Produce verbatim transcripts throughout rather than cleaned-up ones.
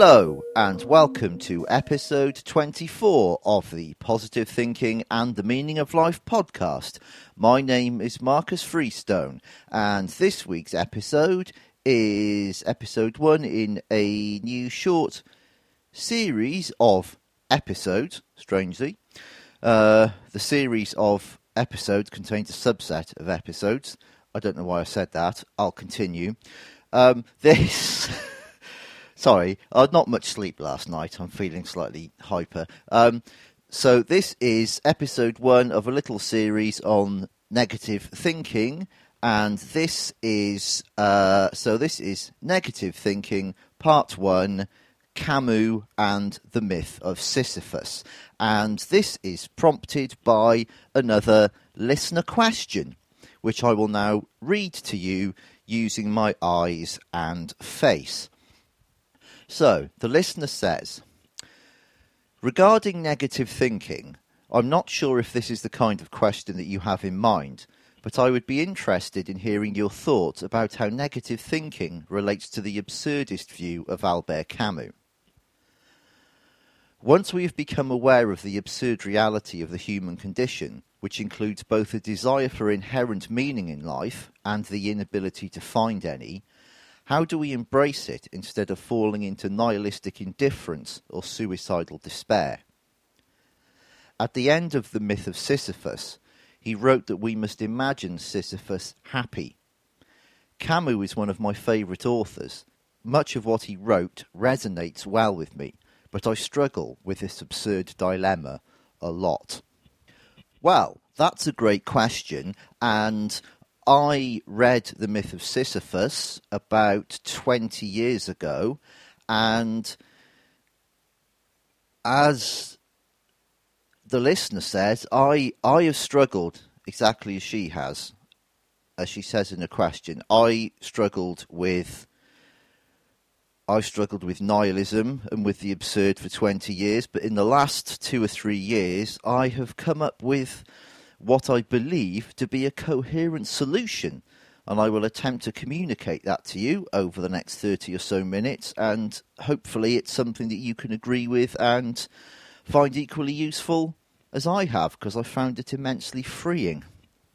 Hello and welcome to episode twenty-four of the Positive Thinking and the Meaning of Life podcast. My name is Marcus Freestone and this week's episode is episode one in a new short series of episodes, strangely. Uh, the series of episodes contains a subset of episodes. I don't know why I said that. I'll continue. Um, this... Sorry, I had not much sleep last night. I'm feeling slightly hyper. Um, so this is episode one of a little series on negative thinking, and this is uh, so this is negative thinking part one, Camus and the myth of Sisyphus, and this is prompted by another listener question, which I will now read to you using my eyes and face. So, the listener says, regarding negative thinking, I'm not sure if this is the kind of question that you have in mind, but I would be interested in hearing your thoughts about how negative thinking relates to the absurdist view of Albert Camus. Once we have become aware of the absurd reality of the human condition, which includes both a desire for inherent meaning in life and the inability to find any, how do we embrace it instead of falling into nihilistic indifference or suicidal despair? At the end of the myth of Sisyphus, he wrote that we must imagine Sisyphus happy. Camus is one of my favourite authors. Much of what he wrote resonates well with me, but I struggle with this absurd dilemma a lot. Well, that's a great question, and I read The Myth of Sisyphus about twenty years ago, and as the listener says, I, I have struggled exactly as she has, as she says in the question. I struggled with I struggled with nihilism and with the absurd for twenty years, but in the last two or three years, I have come up with what I believe to be a coherent solution, and I will attempt to communicate that to you over the next thirty or so minutes, and hopefully it's something that you can agree with and find equally useful as I have, because I found it immensely freeing.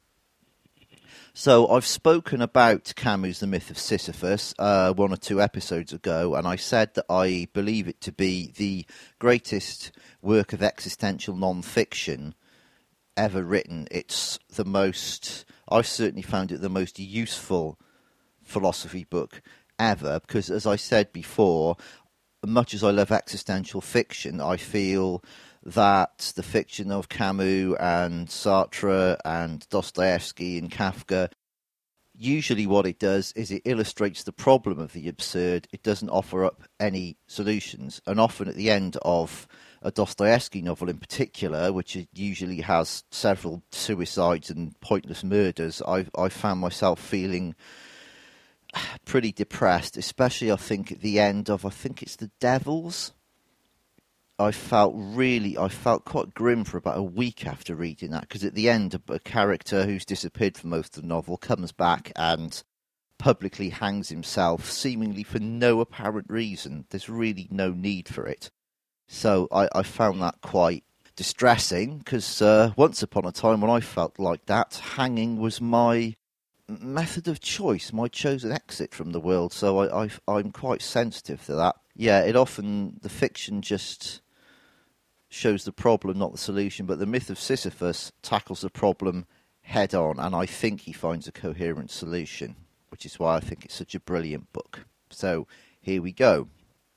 So I've spoken about Camus' The Myth of Sisyphus uh, one or two episodes ago, and I said that I believe it to be the greatest work of existential non-fiction ever written. It's the most, I've certainly found it the most useful philosophy book ever, because as I said before, much as I love existential fiction, I feel that the fiction of Camus and Sartre and Dostoevsky and Kafka, usually what it does is it illustrates the problem of the absurd. It doesn't offer up any solutions, and often at the end of a Dostoevsky novel in particular, which usually has several suicides and pointless murders, I I found myself feeling pretty depressed, especially I think at the end of, I think it's The Devils. I felt really, I felt quite grim for about a week after reading that, because at the end a, a character who's disappeared for most of the novel comes back and publicly hangs himself, seemingly for no apparent reason. There's really no need for it. So I, I found that quite distressing, because uh, once upon a time when I felt like that, hanging was my method of choice, my chosen exit from the world. So I, I, I'm quite sensitive to that. Yeah, it often, the fiction just shows the problem, not the solution, but The Myth of Sisyphus tackles the problem head on, and I think he finds a coherent solution, which is why I think it's such a brilliant book. So here we go.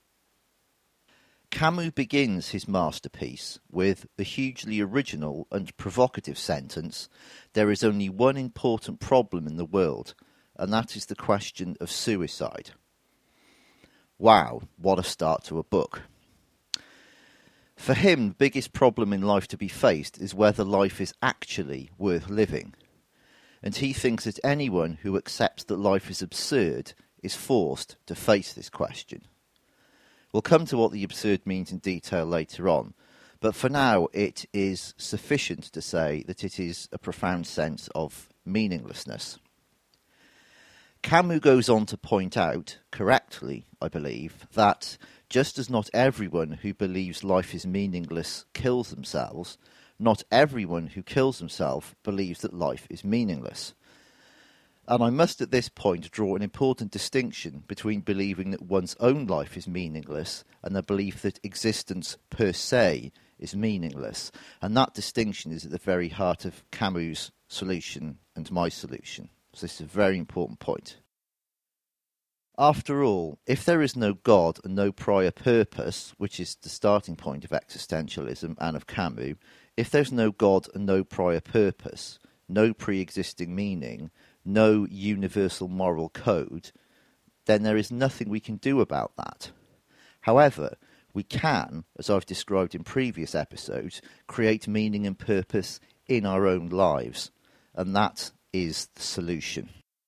Camus begins his masterpiece with the hugely original and provocative sentence, "There is only one important problem in the world, and that is the question of suicide." Wow, what a start to a book. For him, the biggest problem in life to be faced is whether life is actually worth living. And he thinks that anyone who accepts that life is absurd is forced to face this question. We'll come to what the absurd means in detail later on, but for now it is sufficient to say that it is a profound sense of meaninglessness. Camus goes on to point out, correctly, I believe, that just as not everyone who believes life is meaningless kills themselves, not everyone who kills himself believes that life is meaningless. And I must at this point draw an important distinction between believing that one's own life is meaningless and the belief that existence per se is meaningless. And that distinction is at the very heart of Camus' solution and my solution. So this is a very important point. After all, if there is no God and no prior purpose, which is the starting point of existentialism and of Camus, if there's no God and no prior purpose, no pre-existing meaning, no universal moral code, then there is nothing we can do about that. However, we can, as I've described in previous episodes, create meaning and purpose in our own lives, and that is the solution.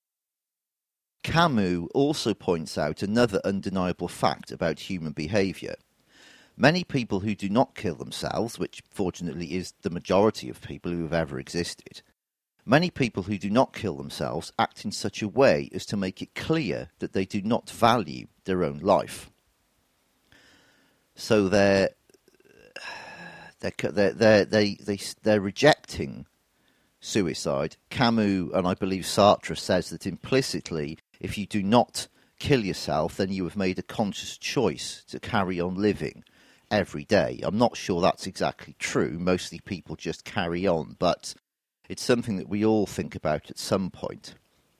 Camus also points out another undeniable fact about human behaviour. Many people who do not kill themselves, which fortunately is the majority of people who have ever existed, many people who do not kill themselves act in such a way as to make it clear that they do not value their own life. So they're they're they're they're, they, they, they're rejecting suicide. Camus, and I believe Sartre, says that implicitly, if you do not kill yourself, then you have made a conscious choice to carry on living every day. I'm not sure that's exactly true. Mostly people just carry on, but it's something that we all think about at some point.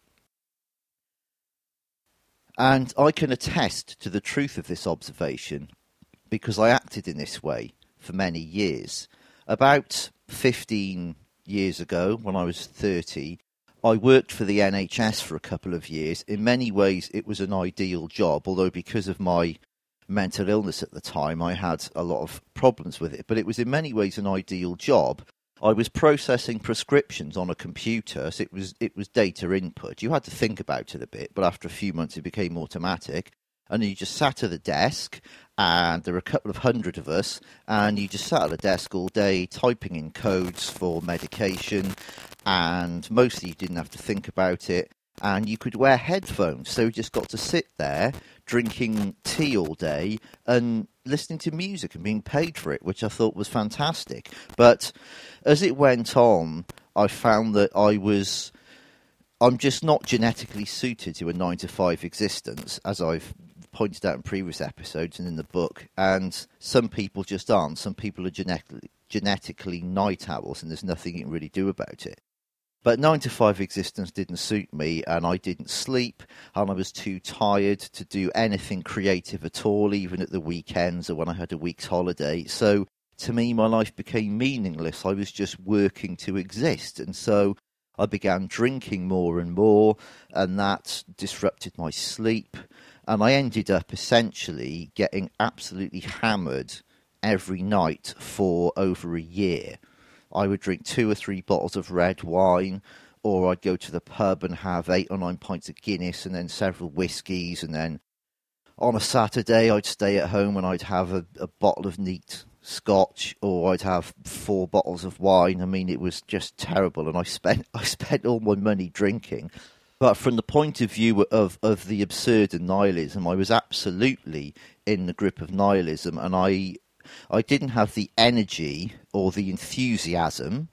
And I can attest to the truth of this observation because I acted in this way for many years. About fifteen years ago, when I was thirty, I worked for the N H S for a couple of years. In many ways, it was an ideal job, although because of my mental illness at the time, I had a lot of problems with it. But it was in many ways an ideal job. I was processing prescriptions on a computer, so it was it was data input. You had to think about it a bit, but after a few months it became automatic. And you just sat at the desk, and there were a couple of hundred of us, and you just sat at the desk all day typing in codes for medication, and mostly you didn't have to think about it, and you could wear headphones, so you just got to sit there drinking tea all day and listening to music and being paid for it, which I thought was fantastic. But as it went on, I found that I was... I'm just not genetically suited to a nine to five existence, as I've pointed out in previous episodes and in the book, and some people just aren't. Some people are genetically, genetically night owls, and there's nothing you can really do about it. But nine to five existence didn't suit me, and I didn't sleep, and I was too tired to do anything creative at all, even at the weekends or when I had a week's holiday. So to me, my life became meaningless. I was just working to exist, and so I began drinking more and more, and that disrupted my sleep. And I ended up essentially getting absolutely hammered every night for over a year. I would drink two or three bottles of red wine, or I'd go to the pub and have eight or nine pints of Guinness and then several whiskies. And then on a Saturday, I'd stay at home and I'd have a, a bottle of neat scotch, or I'd have four bottles of wine. I mean, it was just terrible, and I spent I spent all my money drinking. But from the point of view of, of the absurd and nihilism, I was absolutely in the grip of nihilism, and I I didn't have the energy or the enthusiasm,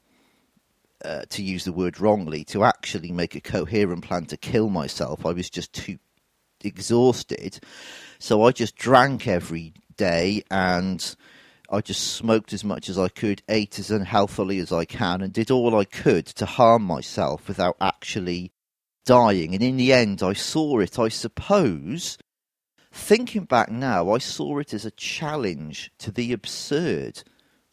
uh, to use the word wrongly, to actually make a coherent plan to kill myself. I was just too exhausted. So I just drank every day, and I just smoked as much as I could, ate as unhealthily as I can, and did all I could to harm myself without actually dying. And in the end, I saw it, I suppose, thinking back now, I saw it as a challenge to the absurd,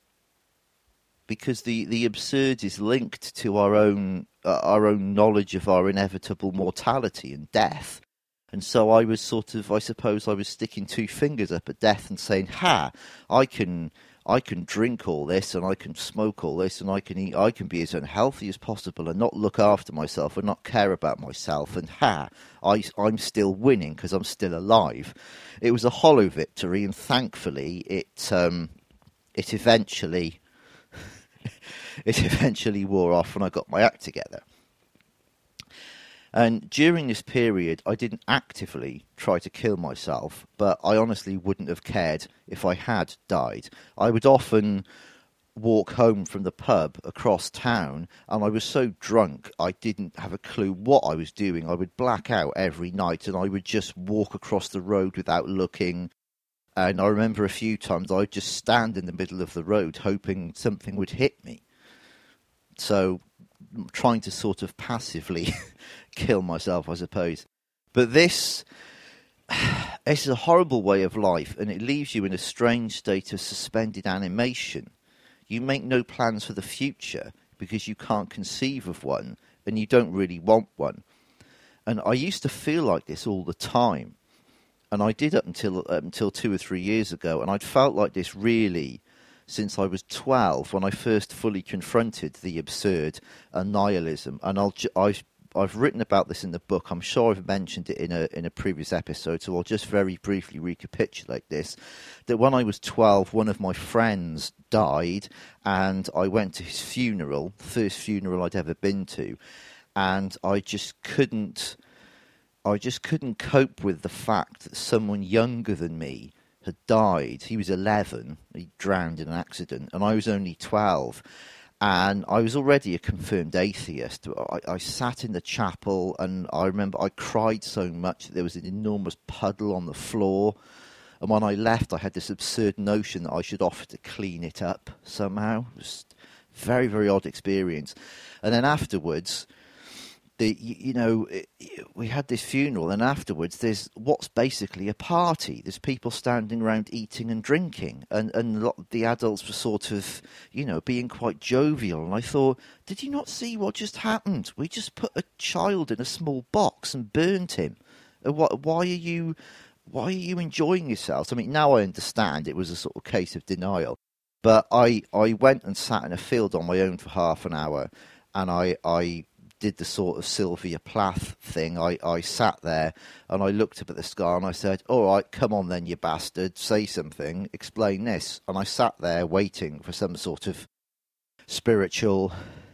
because the, the absurd is linked to our own uh, our own knowledge of our inevitable mortality and death. And so I was sort of, I suppose I was sticking two fingers up at death and saying, ha, I can I can drink all this, and I can smoke all this, and I can eat, I can be as unhealthy as possible and not look after myself and not care about myself, and ha, I, I'm still winning because I'm still alive. It was a hollow victory, and thankfully it um, it eventually it eventually wore off when I got my act together. And during this period, I didn't actively try to kill myself, but I honestly wouldn't have cared if I had died. I would often walk home from the pub across town, and I was so drunk I didn't have a clue what I was doing. I would black out every night, and I would just walk across the road without looking. And I remember a few times I'd just stand in the middle of the road hoping something would hit me. So, trying to sort of passively kill myself, I suppose. But this, this is a horrible way of life, and it leaves you in a strange state of suspended animation. You make no plans for the future because you can't conceive of one, and you don't really want one. And I used to feel like this all the time. And I did up until up until two or three years ago, and I'd felt like this really since I was twelve, when I first fully confronted the absurd and nihilism. And I'll ju- I've, I've written about this in the book. I'm sure I've mentioned it in a in a previous episode, so I'll just very briefly recapitulate this. That when I was twelve, one of my friends died, and I went to his funeral, the first funeral I'd ever been to, and I just couldn't... I just couldn't cope with the fact that someone younger than me had died. He was eleven, he drowned in an accident, and I was only twelve. And I was already a confirmed atheist. I, I sat in the chapel, and I remember I cried so much that there was an enormous puddle on the floor. And when I left, I had this absurd notion that I should offer to clean it up somehow. It was a very, very odd experience. And then afterwards... The, you know, we had this funeral, and afterwards there's what's basically a party. There's people standing around eating and drinking, and, and a lot of the adults were sort of, you know, being quite jovial. And I thought, did you not see what just happened? We just put a child in a small box and burned him. What, why are you, why are you enjoying yourselves? I mean, now I understand it was a sort of case of denial. But I, I went and sat in a field on my own for half an hour, and I... I did the sort of Sylvia Plath thing. I, I sat there and I looked up at the sky and I said, all right, come on then, you bastard, say something, explain this. And I sat there waiting for some sort of spiritual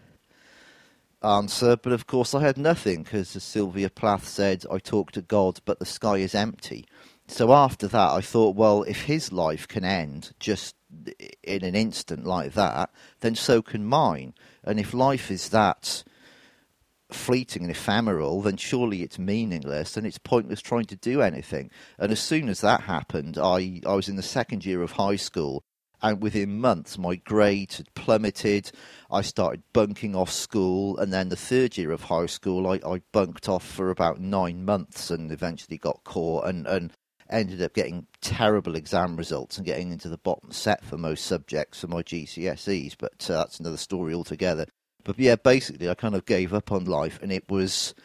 answer, but of course I had nothing, because as Sylvia Plath said, I talk to God, but the sky is empty. So after that I thought, well, if his life can end just in an instant like that, then so can mine. And if life is that fleeting and ephemeral, then surely it's meaningless and it's pointless trying to do anything. And as soon as that happened, I, I was in the second year of high school, and within months my grades had plummeted. I started bunking off school, and then the third year of high school I, I bunked off for about nine months and eventually got caught and, and ended up getting terrible exam results and getting into the bottom set for most subjects for my G C S Es, but uh, that's another story altogether. But yeah, basically I kind of gave up on life, and it was,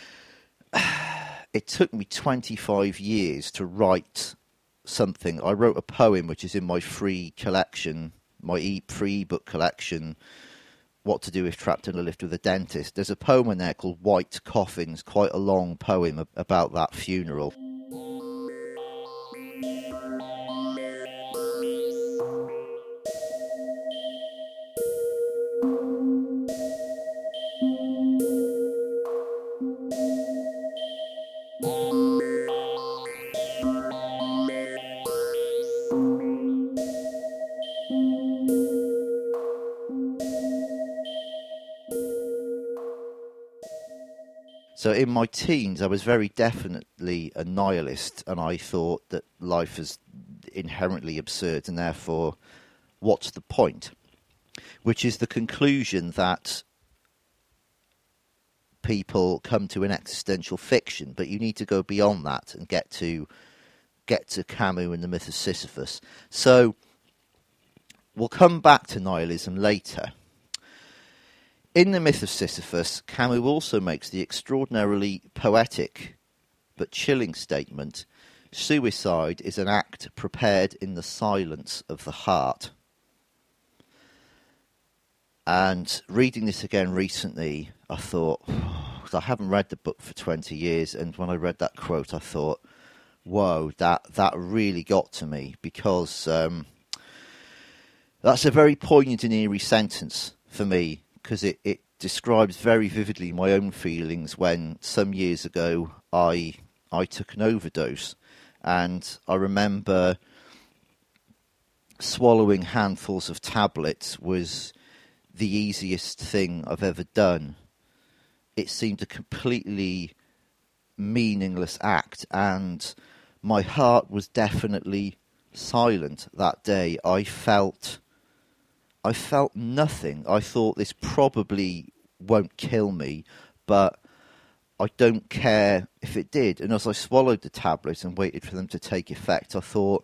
it took me twenty-five years to write something. I wrote a poem which is in my free collection, my e- free ebook collection, What to Do If Trapped in a Lift with a Dentist. There's a poem in there called White Coffins, quite a long poem about that funeral. So in my teens, I was very definitely a nihilist, and I thought that life is inherently absurd, and therefore, what's the point? Which is the conclusion that people come to in existential fiction, but you need to go beyond that and get to get to Camus and the myth of Sisyphus. So we'll come back to nihilism later. In the myth of Sisyphus, Camus also makes the extraordinarily poetic but chilling statement, suicide is an act prepared in the silence of the heart. And reading this again recently, I thought, because I haven't read the book for twenty years, and when I read that quote, I thought, whoa, that, that really got to me, because um, that's a very poignant and eerie sentence for me, because it, it, describes very vividly my own feelings when some years ago I I took an overdose, and I remember swallowing handfuls of tablets was the easiest thing I've ever done. It seemed a completely meaningless act, and my heart was definitely silent that day. I felt I felt nothing. I thought, this probably won't kill me, but I don't care if it did. And as I swallowed the tablets and waited for them to take effect, I thought,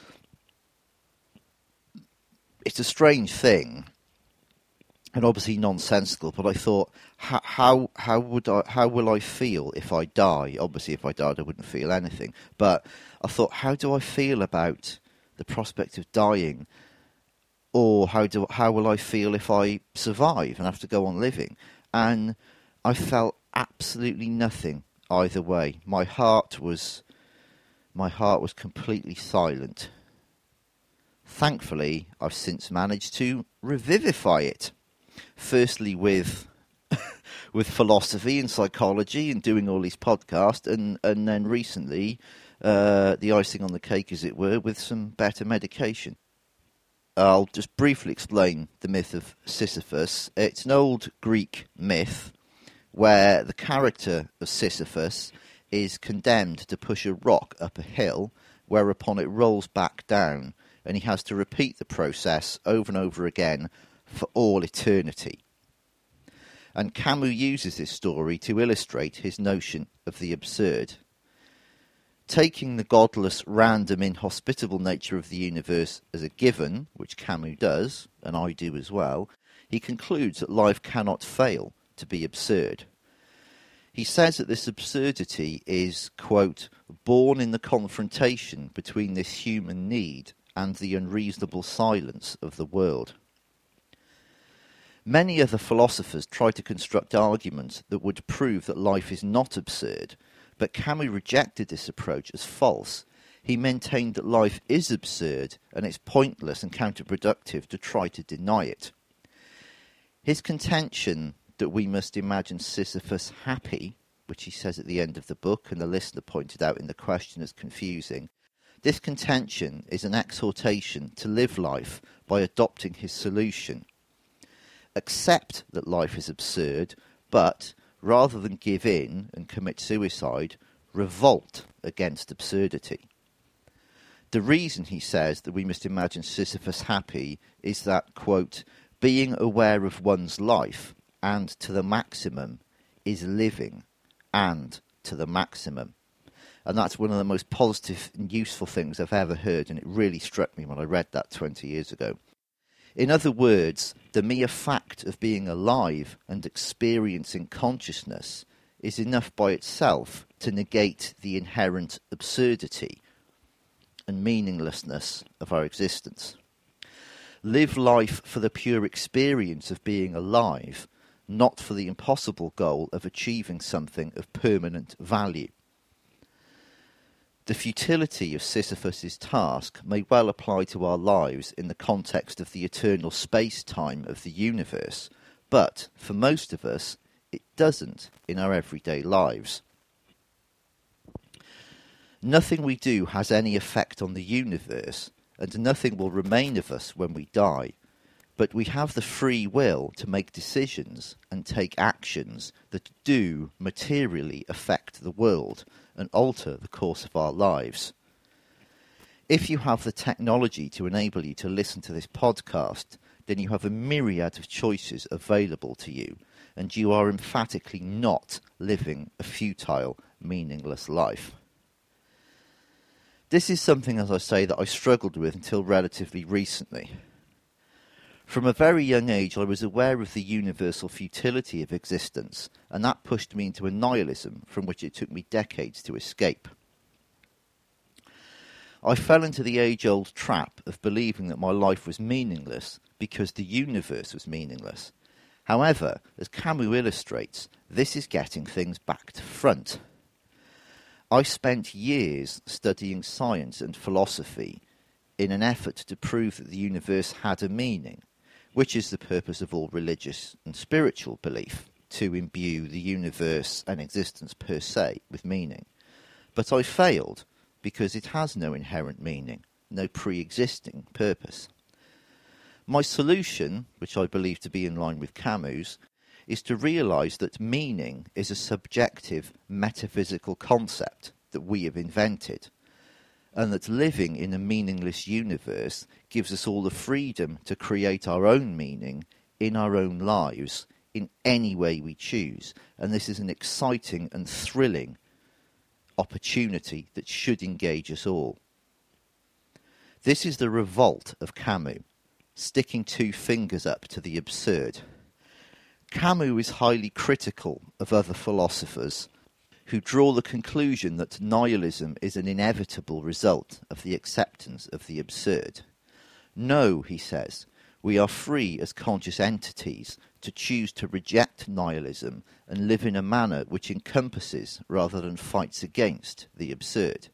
it's a strange thing, and obviously nonsensical, but I thought, how how how would I how will I feel if I die? Obviously, if I died, I wouldn't feel anything. But I thought, how do I feel about the prospect of dying? Or how do how will I feel if I survive and have to go on living? And I felt absolutely nothing either way. My heart was my heart was completely silent. Thankfully, I've since managed to revivify it. Firstly, with with philosophy and psychology and doing all these podcasts, and and then recently, uh, the icing on the cake, as it were, with some better medication. I'll just briefly explain the myth of Sisyphus. It's an old Greek myth where the character of Sisyphus is condemned to push a rock up a hill, whereupon it rolls back down, and he has to repeat the process over and over again for all eternity. And Camus uses this story to illustrate his notion of the absurd. Taking the godless, random, inhospitable nature of the universe as a given, which Camus does, and I do as well, he concludes that life cannot fail to be absurd. He says that this absurdity is, quote, born in the confrontation between this human need and the unreasonable silence of the world. Many other philosophers try to construct arguments that would prove that life is not absurd, but Camus rejected this approach as false. He maintained that life is absurd, and it's pointless and counterproductive to try to deny it. His contention that we must imagine Sisyphus happy, which he says at the end of the book, and the listener pointed out in the question as confusing, this contention is an exhortation to live life by adopting his solution. Accept that life is absurd, but rather than give in and commit suicide, revolt against absurdity. The reason, he says, that we must imagine Sisyphus happy is that, quote, being aware of one's life and to the maximum is living and to the maximum. And that's one of the most positive and useful things I've ever heard, and it really struck me when I read that twenty years ago. In other words, the mere fact of being alive and experiencing consciousness is enough by itself to negate the inherent absurdity and meaninglessness of our existence. Live life for the pure experience of being alive, not for the impossible goal of achieving something of permanent value. The futility of Sisyphus's task may well apply to our lives in the context of the eternal space-time of the universe, but for most of us, it doesn't in our everyday lives. Nothing we do has any effect on the universe, and nothing will remain of us when we die, but we have the free will to make decisions and take actions that do materially affect the world and alter the course of our lives. If you have the technology to enable you to listen to this podcast, then you have a myriad of choices available to you, and you are emphatically not living a futile, meaningless life. This is something, as I say, that I struggled with until relatively recently. From a very young age, I was aware of the universal futility of existence, and that pushed me into a nihilism from which it took me decades to escape. I fell into the age-old trap of believing that my life was meaningless because the universe was meaningless. However, as Camus illustrates, this is getting things back to front. I spent years studying science and philosophy in an effort to prove that the universe had a meaning, which is the purpose of all religious and spiritual belief, to imbue the universe and existence per se with meaning. But I failed because it has no inherent meaning, no pre-existing purpose. My solution, which I believe to be in line with Camus, is to realise that meaning is a subjective metaphysical concept that we have invented, and that living in a meaningless universe gives us all the freedom to create our own meaning in our own lives in any way we choose. And this is an exciting and thrilling opportunity that should engage us all. This is the revolt of Camus, sticking two fingers up to the absurd. Camus is highly critical of other philosophers who draw the conclusion that nihilism is an inevitable result of the acceptance of the absurd. No, he says, we are free as conscious entities to choose to reject nihilism and live in a manner which encompasses rather than fights against the absurd.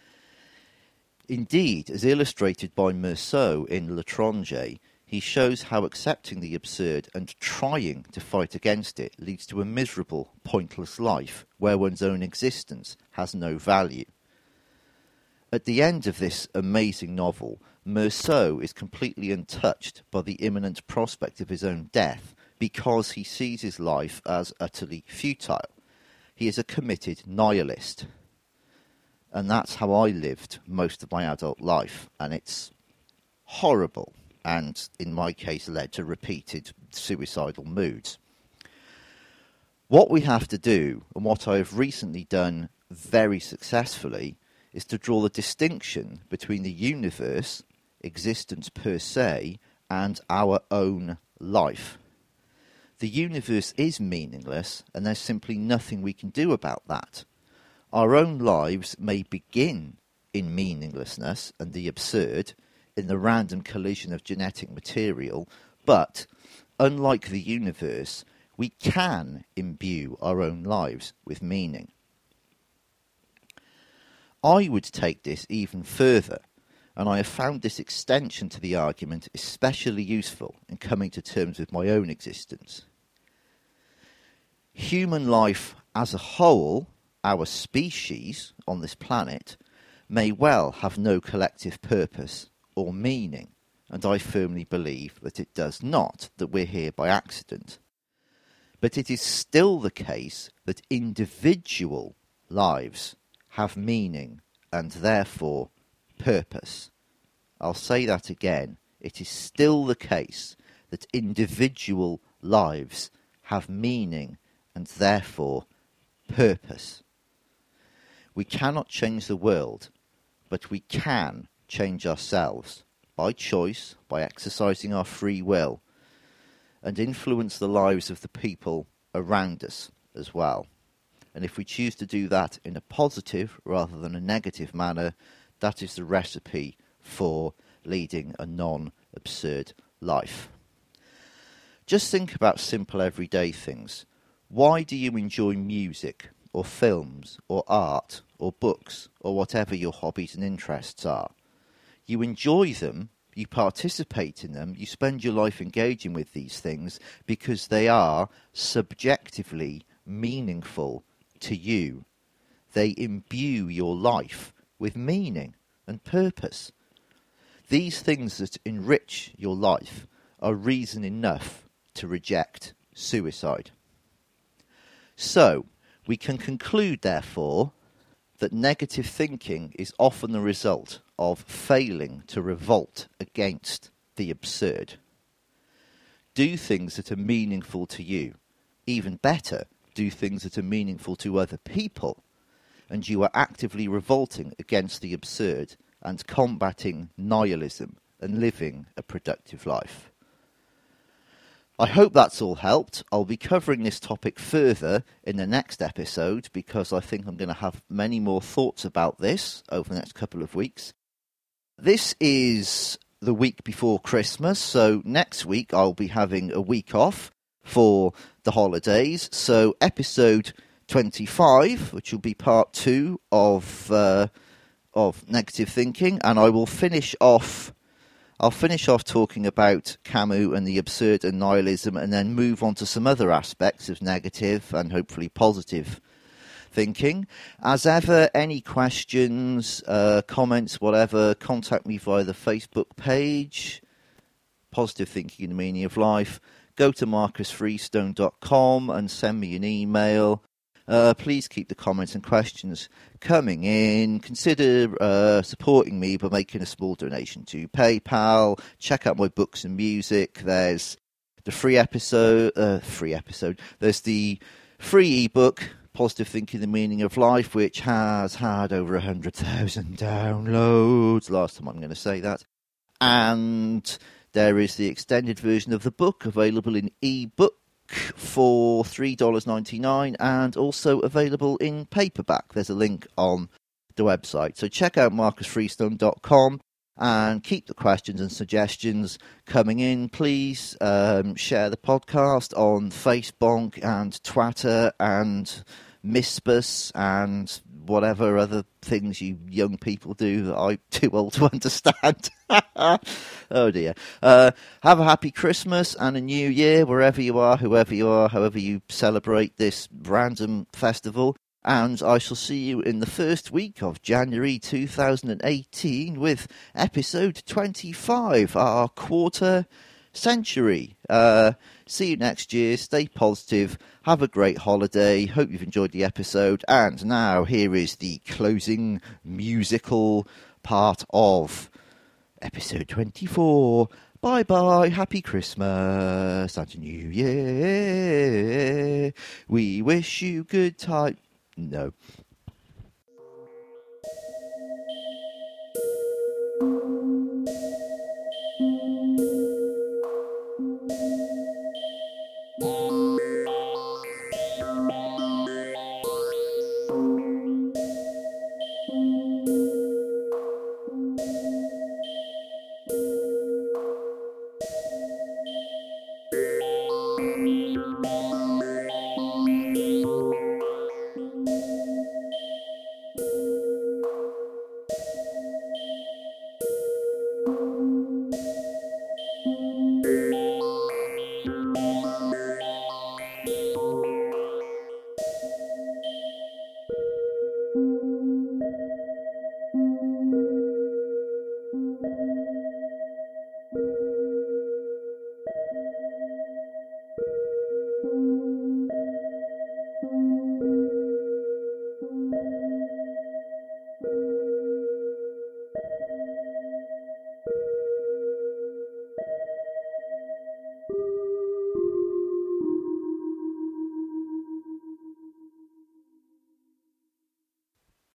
Indeed, as illustrated by Meursault in L'Étranger, he shows how accepting the absurd and trying to fight against it leads to a miserable, pointless life where one's own existence has no value. At the end of this amazing novel, Meursault is completely untouched by the imminent prospect of his own death because he sees his life as utterly futile. He is a committed nihilist. And that's how I lived most of my adult life, and it's horrible, and in my case led to repeated suicidal moods. What we have to do, and what I have recently done very successfully, is to draw the distinction between the universe, existence per se, and our own life. The universe is meaningless, and there's simply nothing we can do about that. Our own lives may begin in meaninglessness and the absurd, in the random collision of genetic material, but, unlike the universe, we can imbue our own lives with meaning. I would take this even further, and I have found this extension to the argument especially useful in coming to terms with my own existence. Human life as a whole, our species on this planet, may well have no collective purpose or meaning, and I firmly believe that it does not, that we're here by accident. But it is still the case that individual lives have meaning and therefore purpose. I'll say that again. It is still the case that individual lives have meaning and therefore purpose. We cannot change the world, but we can change ourselves by choice, by exercising our free will, and influence the lives of the people around us as well. And if we choose to do that in a positive rather than a negative manner, that is the recipe for leading a non-absurd life. Just think about simple everyday things. Why do you enjoy music, or films, or art, or books, or whatever your hobbies and interests are? You enjoy them, you participate in them, you spend your life engaging with these things because they are subjectively meaningful to you. They imbue your life with meaning and purpose. These things that enrich your life are reason enough to reject suicide. So, we can conclude, therefore, that negative thinking is often the result of failing to revolt against the absurd. Do things that are meaningful to you. Even better, do things that are meaningful to other people, and you are actively revolting against the absurd and combating nihilism and living a productive life. I hope that's all helped. I'll be covering this topic further in the next episode because I think I'm going to have many more thoughts about this over the next couple of weeks. This is the week before Christmas, so next week I'll be having a week off for the holidays. So episode twenty-five, which will be part two of uh, of negative thinking, and I will finish off I'll finish off talking about Camus and the absurd and nihilism, and then move on to some other aspects of negative and hopefully positive thinking. As ever, any questions, uh, comments, whatever, contact me via the Facebook page, Positive Thinking and the Meaning of Life. Go to marcus freestone dot com and send me an email. Uh, please keep the comments and questions coming in. Consider uh, supporting me by making a small donation to PayPal. Check out my books and music. There's the free episode, uh, free episode. There's the free ebook, Positive Thinking, the Meaning of Life, which has had over one hundred thousand downloads. Last time I'm going to say that. And there is the extended version of the book available in ebook for three dollars ninety-nine and also available in paperback. There's a link on the website. So check out marcus freestone dot com and keep the questions and suggestions coming in. Please um, share the podcast on Facebook and Twitter and Mispus and whatever other things you young people do that I'm too old to understand. Oh dear. Uh, have a happy Christmas and a new year wherever you are, whoever you are, however you celebrate this random festival. And I shall see you in the first week of January two thousand eighteen with episode twenty-five, our quarter century. Uh, see you next year. Stay positive. Have a great holiday. Hope you've enjoyed the episode. And now here is the closing musical part of episode twenty-four. Bye bye. Happy Christmas and a New Year. We wish you good time. No.